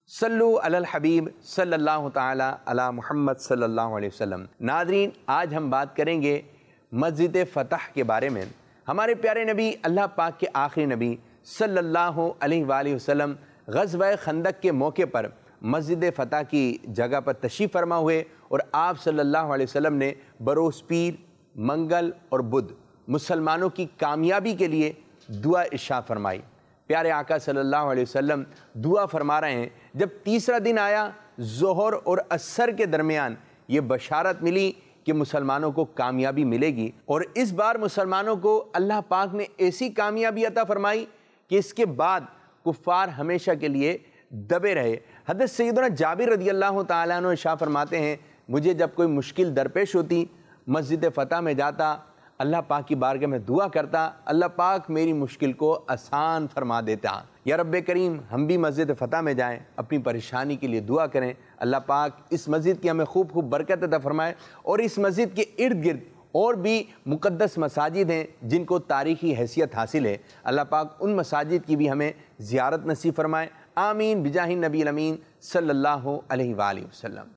صلو علی الحبیب صلی اللہ تعالی علی محمد صلی اللہ علیہ وسلم۔ ناظرین، آج ہم بات کریں گے مسجد فتح کے بارے میں۔ ہمارے پیارے نبی، اللہ پاک کے آخری نبی صلی اللہ علیہ وآلہ وسلم غزوہ خندق کے موقع پر مسجد فتح کی جگہ پر تشریف فرما ہوئے، اور آپ صلی اللہ علیہ وسلم نے بروز پیر، منگل اور بدھ مسلمانوں کی کامیابی کے لیے دعا ارشاد فرمائی۔ پیارے آقا صلی اللہ علیہ وسلم دعا فرما رہے ہیں، جب تیسرا دن آیا، ظہر اور عصر کے درمیان یہ بشارت ملی کہ مسلمانوں کو کامیابی ملے گی، اور اس بار مسلمانوں کو اللہ پاک نے ایسی کامیابی عطا فرمائی کہ اس کے بعد کفار ہمیشہ کے لیے دبے رہے۔ حضرت سیدنا جابر رضی اللہ تعالیٰ عنہ ارشاد فرماتے ہیں، مجھے جب کوئی مشکل درپیش ہوتی، مسجد فتح میں جاتا، اللہ پاک کی بارگاہ میں دعا کرتا، اللہ پاک میری مشکل کو آسان فرما دیتا۔ یا رب کریم، ہم بھی مسجد فتح میں جائیں، اپنی پریشانی کے لیے دعا کریں، اللہ پاک اس مسجد کی ہمیں خوب برکت عطا فرمائے، اور اس مسجد کے ارد گرد اور بھی مقدس مساجد ہیں جن کو تاریخی حیثیت حاصل ہے، اللہ پاک ان مساجد کی بھی ہمیں زیارت نصیب فرمائے۔ آمین بجاہ النبی الامین صلی اللہ علیہ وآلہ وسلم۔